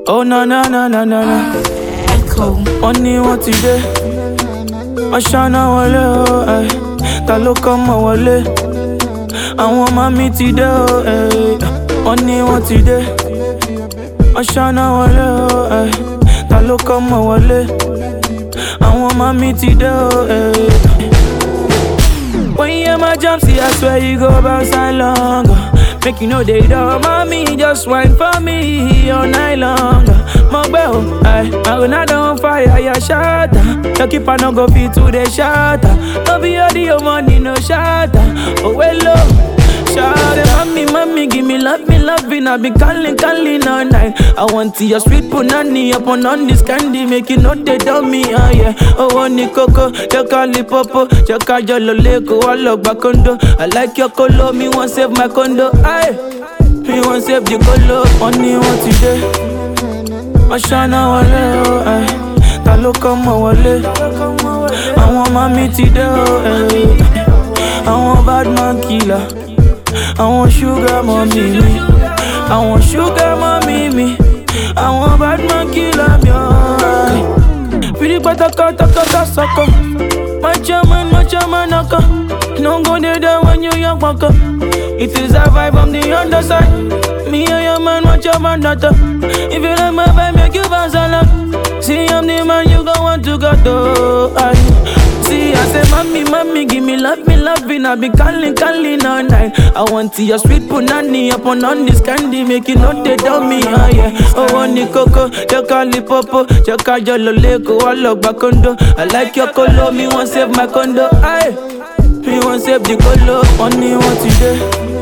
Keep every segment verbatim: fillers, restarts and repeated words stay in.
Oh na na na na na na. Echo. Money what today? Ashana wale oh eh. Ta ló kọ́mọ wọlé? Àwọn mami ti dé oh eh. Money what today? Ashana wale oh eh. Ta ló kọ́mọ wọlé? Àwọn mami ti dé oh eh. When you hear my jump, see I swear you go bounce along. Make you know they don't mommy, just wine for me all night long. My bell, I, I will not on fire, yeah, shatter. Your keeper no go fit to the shatter. No be all the money, no shatter. Oh, well, low. Shatter, mommy, mommy, give me love, me loving. I be calling, calling all night. I want to your sweet punani up on on this candy, make you know they don't me, oh yeah. Oh, one coco, your cali popo, your cajolo leko, I love back condo. I like your color, me want save my condo, aye. Me want save the color, money what today? Ashana wale, oh, aye. Ta ló kọ́mọ wọlé? Àwọn mami ti dé, oh, eh. Àwọn bad man killer. I want sugar mommy me. I want sugar mommy me. I want bad man killer me. Pretty better cut cut cut sucker. My chairman, my chairman knocker. No go there when you young walker. It is a vibe on the underside. Me and your man, watch your man daughter. If you like my vibe, make you bounce a lot. See I'm the man you gon' want to go to. I see I say mommy, mommy, give me love, me loving. I be calling, calling all night. I want to your sweet punani up on on this candy, make you know they tell me, oh yeah. Oh one coco, your cali popo, your cajolo leko, I love back condo. I like your color, me want save my condo. Aye, me want save the color, money what today?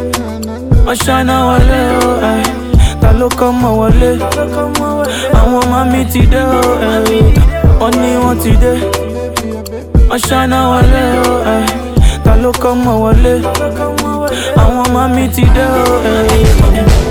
Ashana wale oh aye. Ta ló kọ́mọ wọlé? Àwọn mami ti dé oh eh. Money what today? Ashana wale oh eh. Ta ló kọ́mọ wọlé? Àwọn mami ti dé oh eh.